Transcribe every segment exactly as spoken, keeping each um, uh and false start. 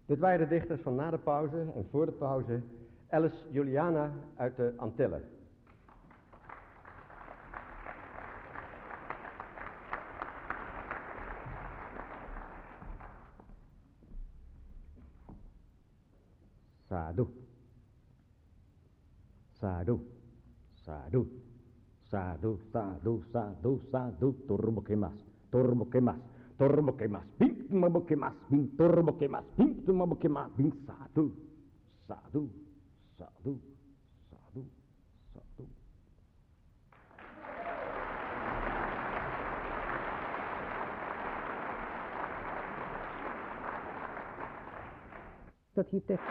Dit waren de dichters van na de pauze en voor de pauze. Alice Juliana uit de Antillen. Sadu. Sadu. Sadu. Sadu, sadu, sadu, sadu, turbo que más, turbo que más, turbo que más, bing, turbo que más, bing, turbo que más, bing, turbo que más, bing, sadu, sadu, sadu, sadu, sadu. Dat je tekst.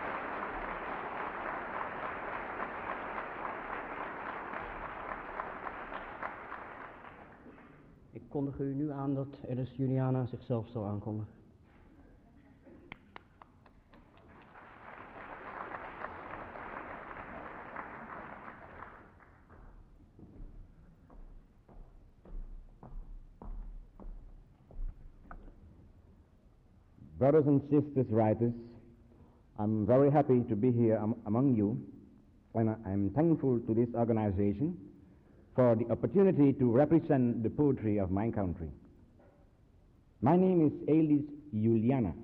Ik kondig u nu aan dat Alice Juliana zichzelf zal aankondigen. Brothers and sisters writers, I'm very happy to be here am- among you, and I- I'm thankful to this organization for the opportunity to represent the poetry of my country. My name is Alice Juliana.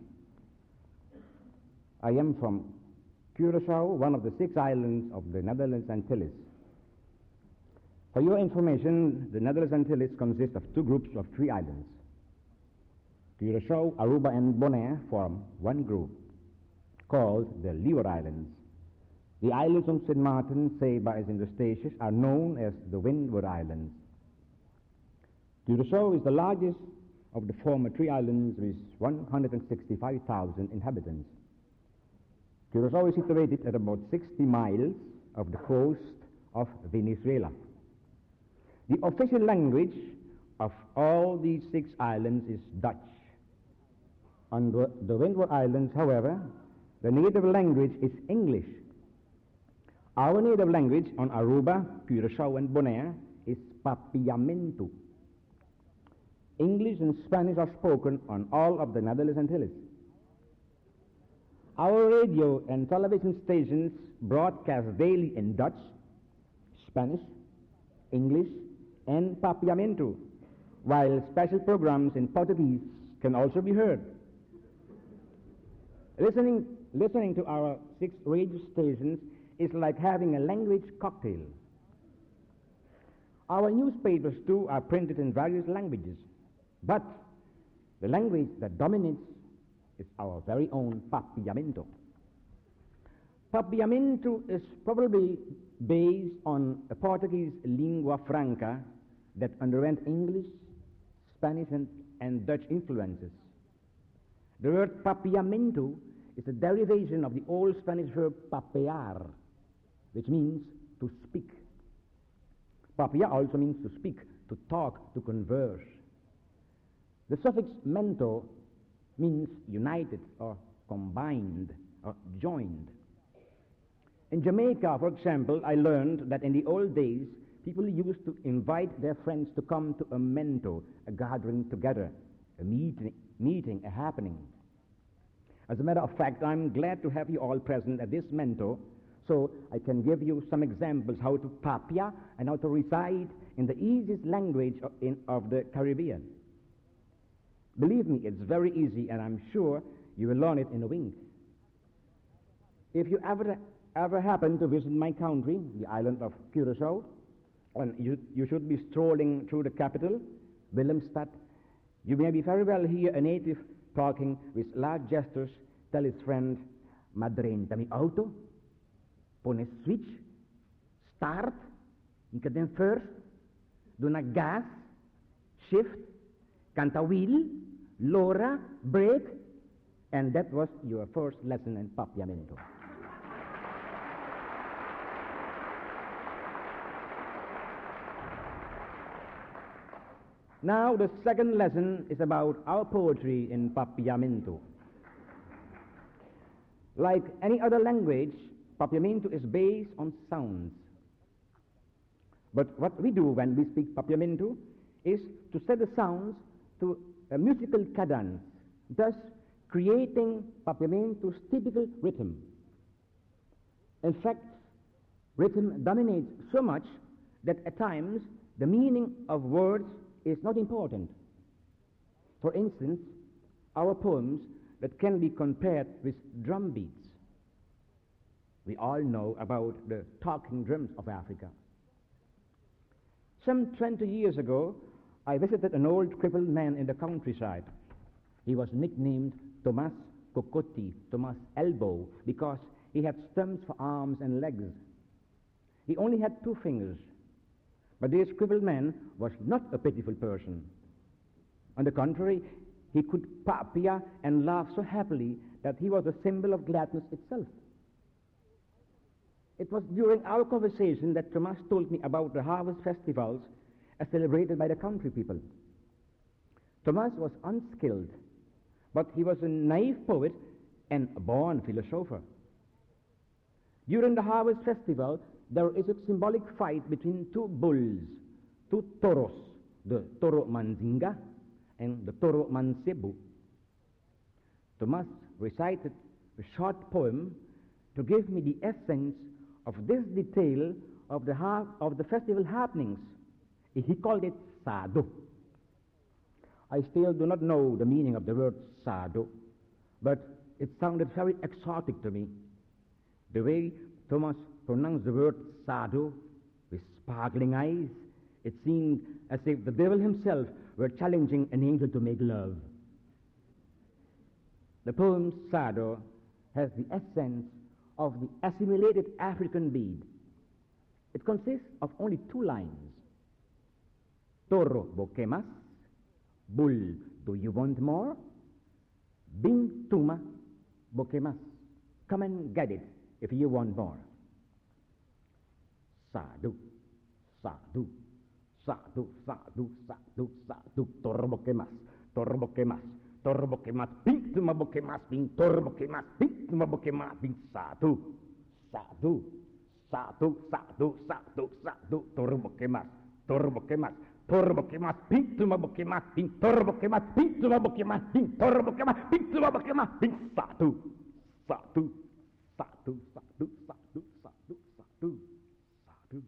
I am from Curaçao, one of the six islands of the Netherlands Antilles. For your information, the Netherlands Antilles consist of two groups of three islands. Curaçao, Aruba, and Bonaire form one group, called the Leeward Islands. The islands of Saint Martin, Saba, and Eustatius are known as the Windward Islands. Curaçao is the largest of the former three islands with one hundred sixty-five thousand inhabitants. Curaçao is situated at about sixty miles of the coast of Venezuela. The official language of all these six islands is Dutch. On the, the Windward Islands, however, the native language is English. Our native language on Aruba, Curaçao, and Bonaire is Papiamento. English and Spanish are spoken on all of the Netherlands Antilles. Our radio and television stations broadcast daily in Dutch, Spanish, English, and Papiamento, while special programs in Portuguese can also be heard. Listening, listening to our six radio stations is like having a language cocktail. Our newspapers, too, are printed in various languages, but the language that dominates is our very own Papiamento. Papiamento is probably based on a Portuguese lingua franca that underwent English, Spanish, and, and Dutch influences. The word Papiamento is a derivation of the old Spanish verb papear, which means to speak. Papia also means to speak, to talk, to converse. The suffix mento means united or combined or joined. In Jamaica, for example, I learned that in the old days, people used to invite their friends to come to a mento, a gathering together, a meeting, meeting, a happening. As a matter of fact, I'm glad to have you all present at this mento, so I can give you some examples how to papia and how to recite in the easiest language of, in, of the Caribbean. Believe me, it's very easy, and I'm sure you will learn it in a wink. If you ever ever happen to visit my country, the island of Curaçao, and you, you should be strolling through the capital, Willemstad, you may be very well hear a native talking with large gestures, tell his friend, "Madrenta mi auto, pone switch, start, inca den first, dona gas, shift, canta wheel, lora, brake," and that was your first lesson in Papiamento. Now the second lesson is about our poetry in Papiamento. Like any other language, Papiamento is based on sounds. But what we do when we speak Papiamento is to set the sounds to a musical cadence, thus creating Papiamento's typical rhythm. In fact, rhythm dominates so much that at times the meaning of words is not important. For instance, our poems that can be compared with drum beats. We all know about the talking drums of Africa. Some twenty years ago, I visited an old crippled man in the countryside. He was nicknamed Thomas Cocotti, Thomas Elbow, because he had stumps for arms and legs. He only had two fingers. But this crippled man was not a pitiful person. On the contrary, he could papia and laugh so happily that he was a symbol of gladness itself. It was during our conversation that Thomas told me about the harvest festivals as celebrated by the country people. Thomas was unskilled, but he was a naive poet and a born philosopher. During the harvest festival, there is a symbolic fight between two bulls, two toros, the Toro Manzinga and the Toro Mansebu. Thomas recited a short poem to give me the essence of this detail of the, ha- of the festival happenings. He called it Sado. I still do not know the meaning of the word Sado, but it sounded very exotic to me. The way Thomas pronounced the word Sado with sparkling eyes, it seemed as if the devil himself were challenging an angel to make love. The poem Sado has the essence of the assimilated African bead. It consists of only two lines. Toro bokemas, bull, do you want more? Bing tuma bokemas, come and get it if you want more. Sadu, sadu, sadu, sadu, sadu, sadu, toro bokemas, toro bokemas, toro bokemas, bing tuma bokemas, bing toro bokemas, bing tuma bokemas, bing sadu, sadu, sadu, sadu, sadu, sadu, toro bokemas, toro bokemas, toro bokemas, bing tuma bokemas, bing toro bokemas, bing tuma bokemas, bing toro bokemas, bing tuma bokemas, bing sadu, sadu, sadu, sadu, sadu, sadu, sadu, sadu.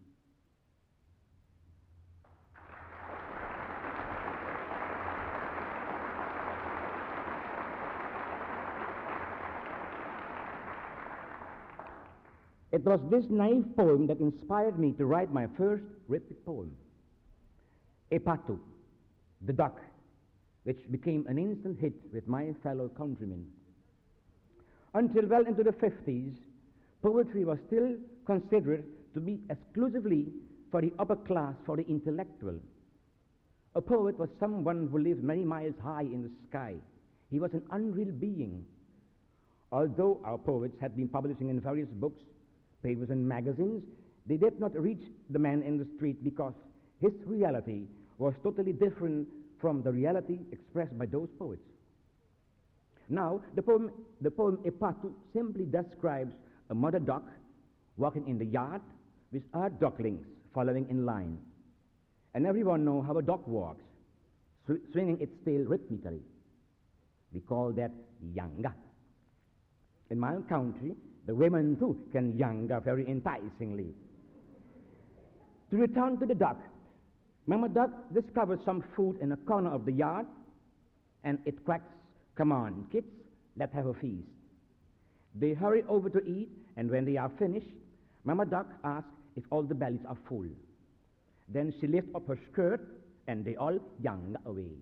It was this naive poem that inspired me to write my first rhythmic poem, Epatu, the duck, which became an instant hit with my fellow countrymen. Until well into the fifties, poetry was still considered to be exclusively for the upper class, for the intellectual. A poet was someone who lived many miles high in the sky. He was an unreal being. Although our poets had been publishing in various books, papers and magazines, they did not reach the man in the street because his reality was totally different from the reality expressed by those poets. Now, the poem, the poem Epatu simply describes a mother duck walking in the yard with her ducklings following in line. And everyone knows how a duck walks, sw- swinging its tail rhythmically. We call that yanga. In my own country, the women too can yanga very enticingly. To return to the duck, Mama Duck discovers some food in a corner of the yard, and it quacks, "Come on, kids, let's have a feast." They hurry over to eat, and when they are finished, Mama Duck asks if all the bellies are full. Then she lifts up her skirt, and they all yanga away.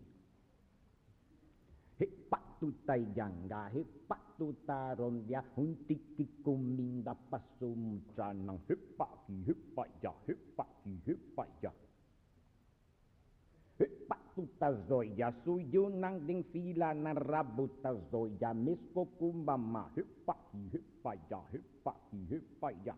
Hipatuta yanga, hipatuta romdia, huntiki kuminda pasumchanang, hipaki, hipaya, hipaki, hipaya. Hipatuta zoya, suyo nang ding fila na rabuta zoya, misko kumbama, hipaki, hipaya, hipaki, hipaya.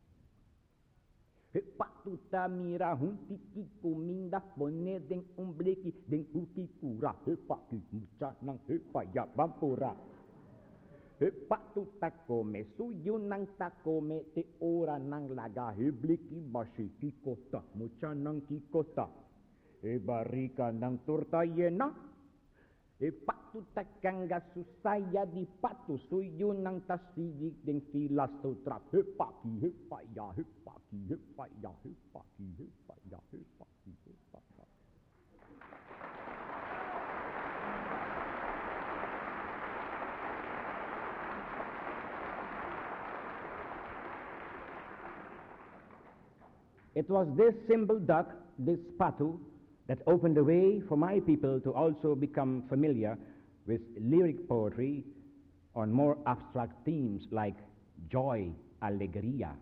Hipatuta mira, huntiki kuminda, pone ding umbleki, ding uki kura, hipaki, muchanang, hipaya, bampura. Hipatuta come, suyo nang takome, te ora nang laga, hibliki bashiki kota, muchanang kikota. Ibarika ng torta yena, E patu takanga susaya di patu suyo ng tasigi ding filasto trap. Hepaki, hepaya, hepaki, hepaya, hepaki, hepaya, hepaki, hepaya. It was this simple duck, this patu, that opened the way for my people to also become familiar with lyric poetry on more abstract themes like joy, alegria.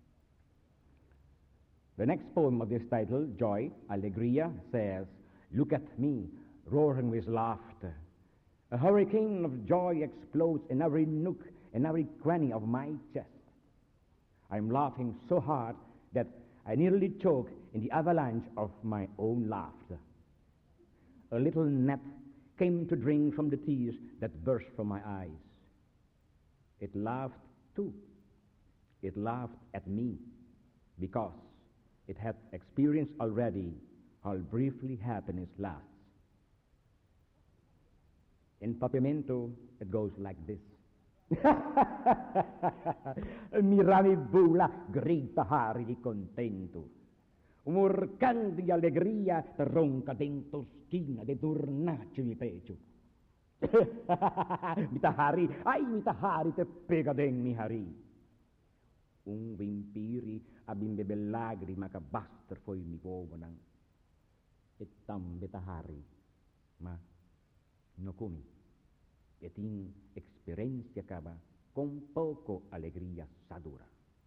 The next poem of this title, Joy, Alegria, says, "Look at me, roaring with laughter. A hurricane of joy explodes in every nook and every cranny of my chest. I'm laughing so hard that I nearly choke in the avalanche of my own laughter. A little gnat came to drink from the tears that burst from my eyes. It laughed too. It laughed at me because it had experienced already how briefly happiness lasts." In Papiamento, it goes like this. Mirami bula, grita hari di contento. Umurcan di alegria, ronca dentro schina de tornaci mi pecho. Mitahari, ay mitahari te pega den mi hari. Un vimpiri abimbebe lagrima che baster foi mi vovonan. E tam mitahari, ma no comi. Et in experiencia cava con poco alegría sadura.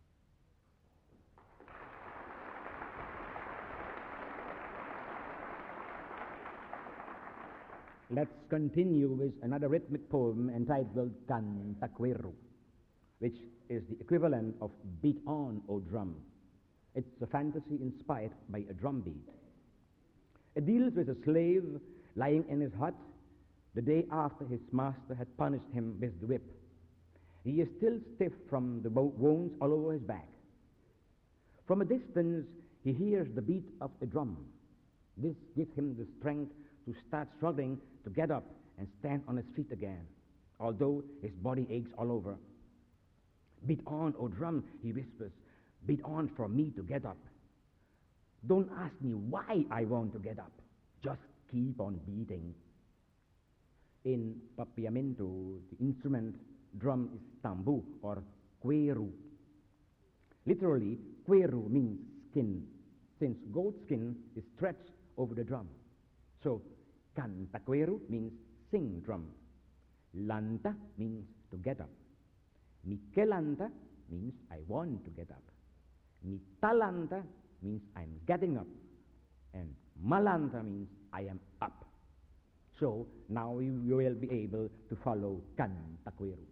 Let's continue with another rhythmic poem entitled Cantacuero, which is the equivalent of Beat On, O Drum. It's a fantasy inspired by a drum beat. It deals with a slave lying in his hut the day after his master had punished him with the whip. He is still stiff from the wounds all over his back. From a distance, he hears the beat of a drum. This gives him the strength to start struggling to get up and stand on his feet again, although his body aches all over. "Beat on, O drum," he whispers. "Beat on for me to get up. Don't ask me why I want to get up. Just keep on beating." In Papiamento, the instrument drum is tambu or cuero. Literally, cuero means skin, since goat skin is stretched over the drum. So, cantacuero means sing drum. Lanta means to get up. Mikelanta means I want to get up. Mitalanta means I'm getting up. And malanta means I am up. So, now you, you will be able to follow Cantacuero.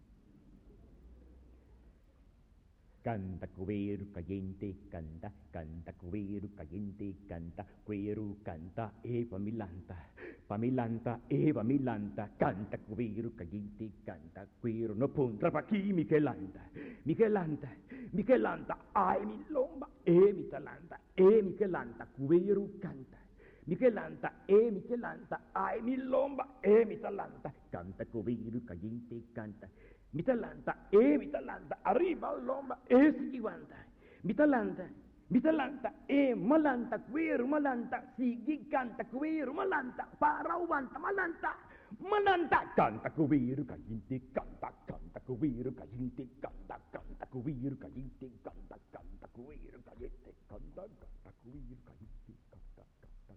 Canta cuero caliente, canta, canta cuero caliente, canta, cuero canta, Eva Milanta, Pamilanta, Eva Milanta, canta cuero caliente, canta, cuero, no punta pa' aquí, Michelanta, Michelanta, Michelanta, ay mi lomba, e mi talanta, e Michelanta, cuero canta. Michelanta, e Michelanta, ai mi lomba, e mi talanta, canta cuero caliente, canta. Mi talanta, e mi talanta, arriba lomba, e si guanta. Mi talanta, mi talanta, e malanta, cuero malanta, sigi canta cuero malanta, para uwanta malanta, malanta, canta cuero caliente, canta, canta cuero caliente, canta, canta cuero caliente, canta, canta cuero caliente, canta, canta cuero caliente, canta, canta.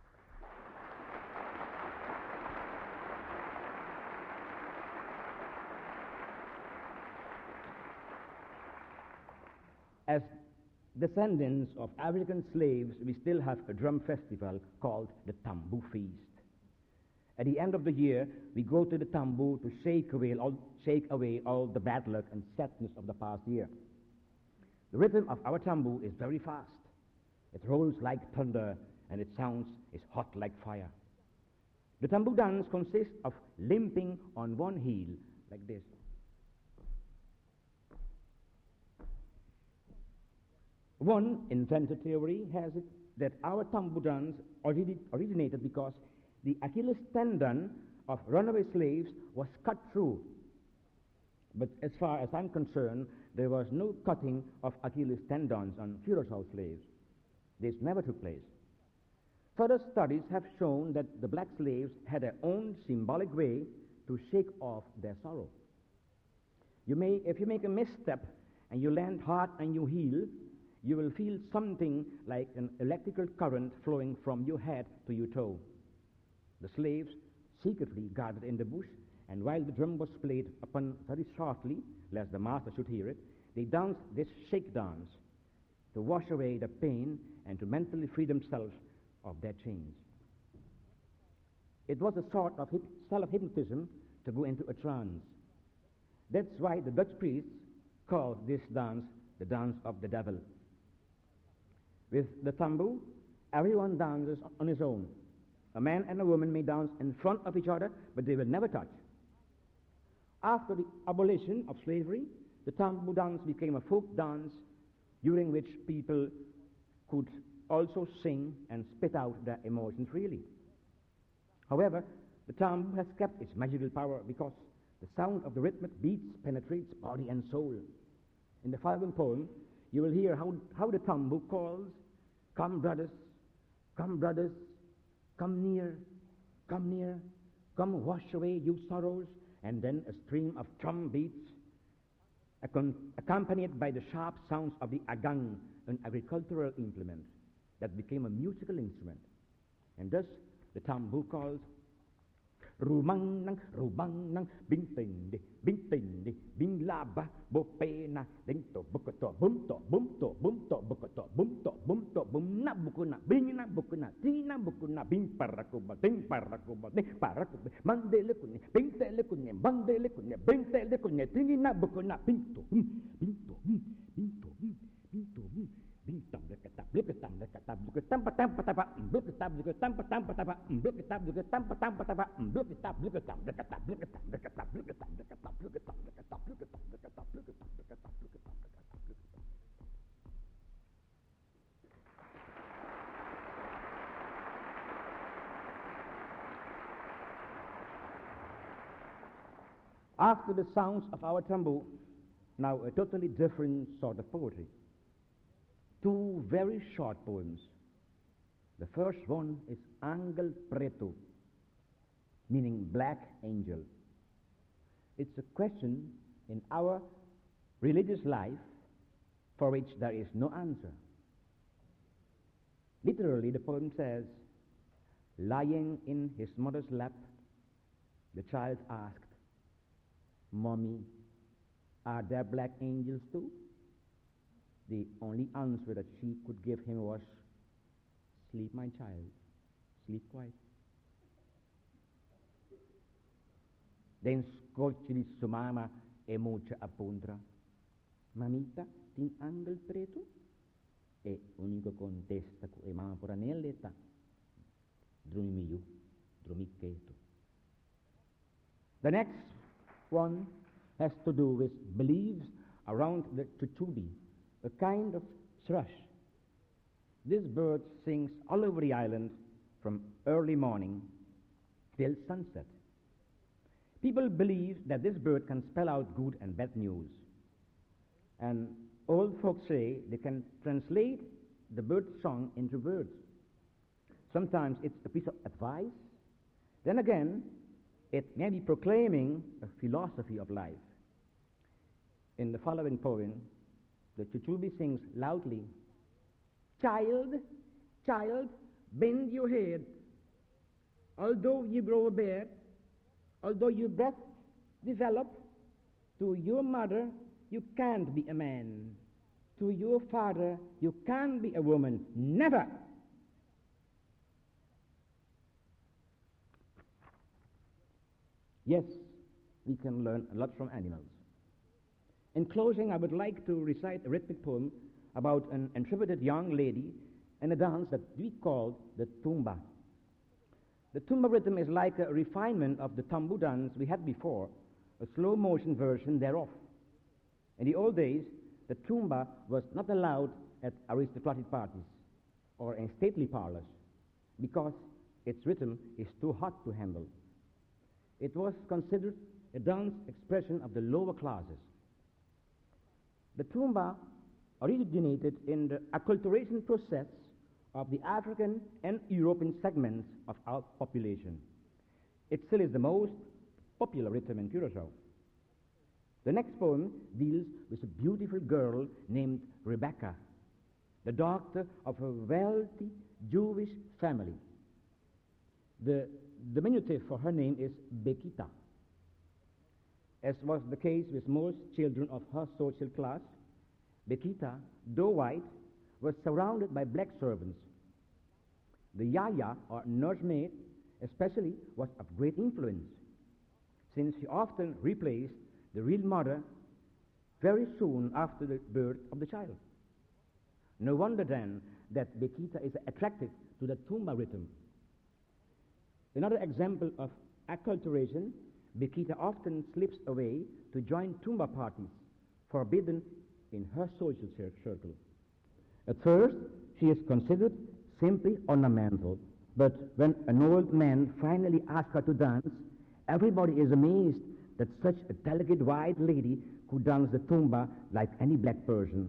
As descendants of African slaves, we still have a drum festival called the Tambu Feast. At the end of the year, we go to the Tambu to shake away all, shake away all the bad luck and sadness of the past year. The rhythm of our Tambu is very fast. It rolls like thunder, and its sounds is hot like fire. The Tambu dance consists of limping on one heel, like this. One invented theory has it that our Tambu dance originated because the Achilles tendon of runaway slaves was cut through. But as far as I'm concerned, there was no cutting of Achilles tendons on Curaçao slaves. This never took place. Further studies have shown that the black slaves had their own symbolic way to shake off their sorrow. You may, if you make a misstep and you land hard on your heel, you will feel something like an electrical current flowing from your head to your toe. The slaves secretly gathered in the bush, and while the drum was played upon very softly, lest the master should hear it, they danced this shake dance to wash away the pain and to mentally free themselves of their chains. It was a sort of hip- self-hypnotism to go into a trance. That's why the Dutch priests called this dance the dance of the devil. With the tambour, everyone dances on his own. A man and a woman may dance in front of each other, but they will never touch. After the abolition of slavery, the tambour dance became a folk dance during which people could also sing and spit out their emotions freely. However, the tambour has kept its magical power because the sound of the rhythmic beats penetrates body and soul. In the following poem, you will hear how, how the tambour calls, "Come brothers, come brothers, come near, come near, come wash away you sorrows," and then a stream of drum beats, accom- accompanied by the sharp sounds of the agang, an agricultural implement that became a musical instrument. And thus, the tambour calls, "Rumang nang, rumang nang, bing tindi, bing tindi, bing laba, bopena, ding to, bukoto, bum to, bum to, bum to, bukoto, bum to, bum to, bum na, bukuna, bing na, bukuna, tina, bukuna, bing parakuba, ding parakuba, ding parakuba, mandele kune, bing tele kune, mandele kune, bing tele kune, tina, bukuna, bing to, bing to, bing to, bing to, bing tam lekata lekata lekata lekata patam patapa lekata lekata patam patapa lekata lekata patam patapa lekata lekata lekata lekata lekata lekata lekata lekata lekata lekata lekata lekata. After the sounds of our tambour, now a totally different sort of poetry. Two very short poems. The first one is Angel Preto, meaning black angel. It's a question in our religious life for which there is no answer. Literally, the poem says, lying in his mother's lap, the child asked, "Mommy, are there black angels too?" The only answer that she could give him was, "Sleep, my child, sleep quiet." Then scocci su mama e mucha appuntra. "Mamita, tin angel preto?" E unico contesta cu e mama pura nell'età. "Drumiu, drumiketo." The next one has to do with beliefs around the chuchubi, a kind of thrush. This bird sings all over the island from early morning till sunset. People believe that this bird can spell out good and bad news. And old folks say they can translate the bird's song into words. Sometimes it's a piece of advice. Then again, it may be proclaiming a philosophy of life. In the following poem, the chuchubi sings loudly, "Child, child, bend your head. Although you grow a beard, although your breath develop, to your mother you can't be a man. To your father you can't be a woman. Never!" Yes, we can learn a lot from animals. In closing, I would like to recite a rhythmic poem about an intrepid young lady and a dance that we call the tumba. The tumba rhythm is like a refinement of the tambour dance we had before, a slow motion version thereof. In the old days, the tumba was not allowed at aristocratic parties or in stately parlors because its rhythm is too hot to handle. It was considered a dance expression of the lower classes. The tumba originated in the acculturation process of the African and European segments of our population. It still is the most popular rhythm in Curaçao. The next poem deals with a beautiful girl named Rebecca, the daughter of a wealthy Jewish family. The diminutive for her name is Bekita. As was the case with most children of her social class, Bekita, though white, was surrounded by black servants. The yaya, or nursemaid, especially, was of great influence, since she often replaced the real mother very soon after the birth of the child. No wonder then that Bekita is attracted to the tumba rhythm. Another example of acculturation, Bekita often slips away to join tumba parties, forbidden in her social circle. At first, she is considered simply ornamental, but when an old man finally asks her to dance, everybody is amazed that such a delicate white lady could dance the tumba like any black person.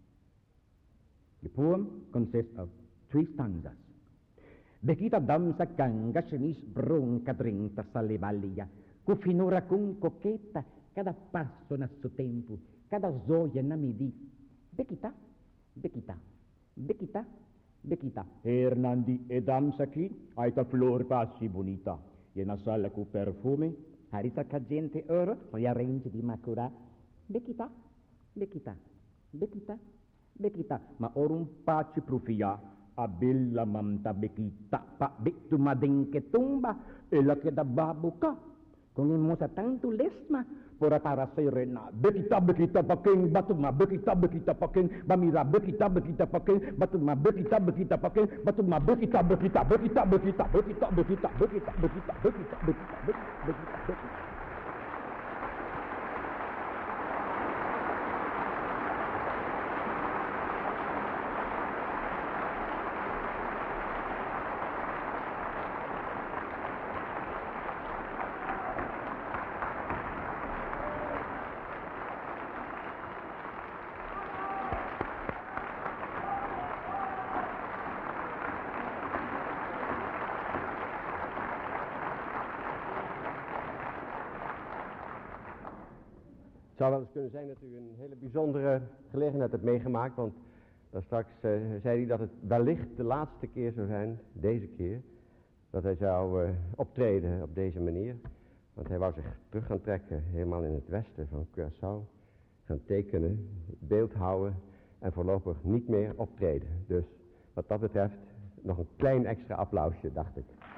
The poem consists of three stanzas. Bekita danza canga chemis bronca drinta salivalia, cu finora con coqueta, cada passo na suo tempo, cada zoia na midi. Bekita, Bekita, Bekita, Bekita. Hernandi e danza qui, ai ta flor passi bonita, e na sala cu perfume, Harita ca gente oro, riarrange di macura. Bekita, Bekita, Bekita, Bekita. ma or un pace profia, a bella manta bekita, pa bektu madinke tumba, e la che da babuka, Con il mosa tanto lesma, pora tara serena, bekita bekita paking, batu ma bekita bekita paking, bamira bekita bekita paking, batu ma bekita bekita paking, batu ma bekita bekita bekita bekita bekita bekita bekita bekita bekita bekita bekita bekita. Het zou wel eens kunnen zijn dat u een hele bijzondere gelegenheid hebt meegemaakt, want daar straks uh, zei hij dat het wellicht de laatste keer zou zijn, deze keer, dat hij zou uh, optreden op deze manier. Want hij wou zich terug gaan trekken, helemaal in het westen van Curaçao, gaan tekenen, beeld houden en voorlopig niet meer optreden. Dus wat dat betreft nog een klein extra applausje, dacht ik.